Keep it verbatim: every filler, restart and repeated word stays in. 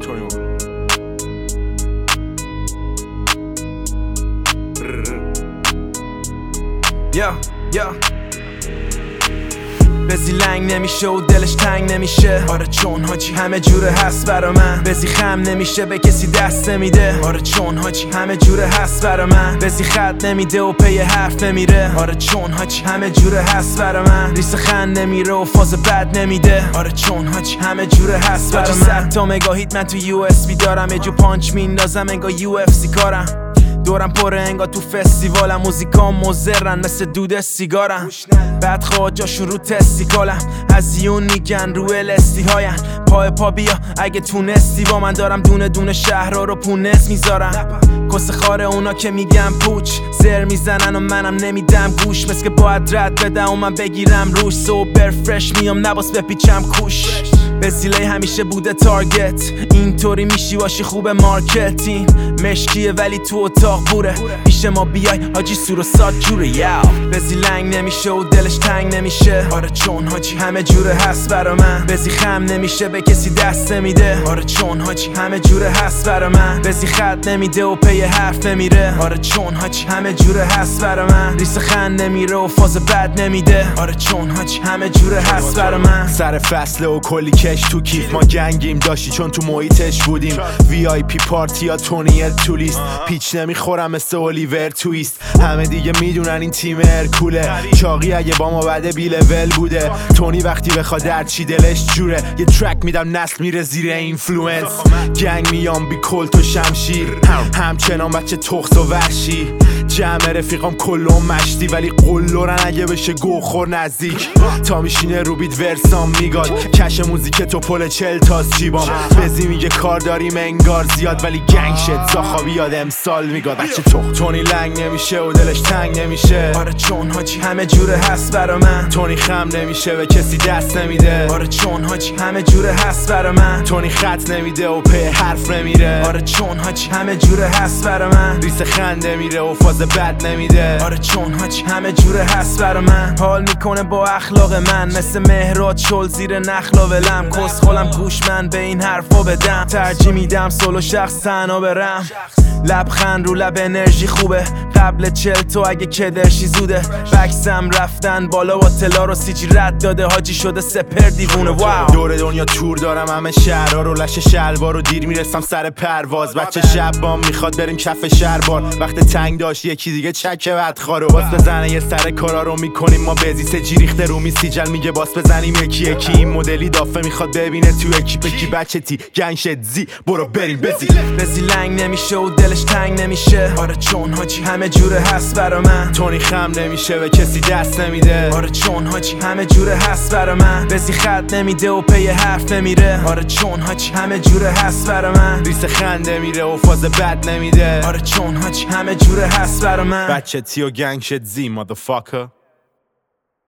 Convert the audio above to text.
یا یا بزی لنگ نمیشه و دلش تنگ نمیشه. آره چون حاجی همه جوره هست برا من. بزی خم نمیشه به کسی دست نمیده. آره چون حاجی همه جوره هست برا من. بزی خط نمیده و پی حرف نمیره. آره چون حاجی همه جوره هست برا من. ریس خند نمیره و فاز بد نمیده. آره چون حاجی همه جوره هست برا من. صد تا مگاهیت من تو یو اس بی دارم. یه جو پانچ میندازم انگار یو اف سی کارم. دورم پره انگار تو فستیوالم. موزیکام مزرن مثل دود سیگارم. بعد خواه جاشون رو تستیکالم. هزیون میگن رو الستی هاین. پای پا بیا اگه تونستی با من. دارم دونه دونه شهرها رو پونس میذارم. کس خاره اونا که میگم پوچ زر میزنن و منم نمیدم گوش. مثل که باید رد بدم و من بگیرم روش. سوبر فرش میام نباس بپیچم کوش. بسیله همیشه بوده تارگت. اینطوری میشی باشی خوب مارکتین. مشکیه ولی تو اتاق بوره. پیش ما بیای حاجی سور و ساد جوره. یاو بزی لنگ نمیشه و دلش تنگ نمیشه. آره چون حاجی همه جوره هست برا من. بزی خم نمیشه به کسی دست نمیده. آره چون حاجی همه جوره هست برا من. بزی خط نمیده و پی حرف نمیره. آره چون حاجی همه جوره هست برا من. ریس خند نمیره و فاز بد نمیده. آره چون حاجی همه جوره هست برا من. سر فصله و کلی کش تو کیف ما گنگیم داشتی چون تو محیطش بودیم. وی آی پی پارتی یا تونی تولیست. پیچ نمیخورم مثل اولیور تویست. همه دیگه میدونن این تیم ارکوله. چاقی اگه با ما بعد بی لول بوده. تونی وقتی بخواد در چی دلش جوره. یه ترک میدم نسل میره زیر اینفلوئنس. گنگ میام بی کلت و شمشیر. همچنان بچه تخت و وحشی. جمع رفیقام کلون مشتی ولی قلورن اگه بشه گوخور نزدیک. تا میشینه رو بیت ورسام میگاد. کش موزیک تو پل چل تاز چیبام. بزی میگه کار داریم انگار زیاد ولی گنگ شد زاخابی یاد امسال میگاد. بچه تو تونی لنگ نمیشه و دلش تنگ نمیشه. آره چون حاجی همه جوره هست برا من. تونی خم نمیشه به کسی دست نمیده. آره چون حاجی همه جوره هست برا من. تونی خط نمیده و پی حرف نمیره. آره چون حاجی همه جوره هست برا من. ریس خنده میره و فاز بد نمیده. آره چون حاجی همه جوره هست برا من. حال میکنه با اخلاق من. مثل مهراد شل زیر نخلا ولم. کس خالم گوش من به این حرفا بدم. ترجیح میدم سولو شخص تنها برم. لبخند رو لب انرژی خوبه. قبل چل تو اگه کدرشی زوده. بکسم رفتن بالا با تلا رو سیجی رد داده. حاجی شده سپر دیوونه. واو دور دنیا تور دارم همه شهرها رو. لش شلوار رو دیر میرسم سر پرواز. بچه شب بام میخواد بریم کف شهربار. وقت تنگ داشت یکی دیگه چکه بدخوارو. باس بزنه یه سر کارا رو میکنیم ما. بزیس جی ریخته رو می سیجل میگه باس بزنیم یکی یکی. این مدلی دافه میخواد ببینه تو اکیپ کی. بچه تی گنگ شد زی برو بریم بزی. بزی لنگ نمیشه و دلش تنگ نمیشه. آره چون حاجی همه جوره هست برا من. تونی خم نمیشه به کسی دست نمیده. آره چون حاجی همه جوره هست برا من. بزی خط نمیده و پی حرف نمیره. آره چون حاجی همه جوره هست برا من. ریس خنده میره و فاز بد نمیده. آره چون حاجی همه جوره هست برا من. بچه تی و گنگ شد زی motherfucker.